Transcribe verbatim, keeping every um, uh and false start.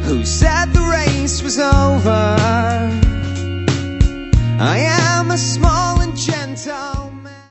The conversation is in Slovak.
who said the race was over. I am a small and gentle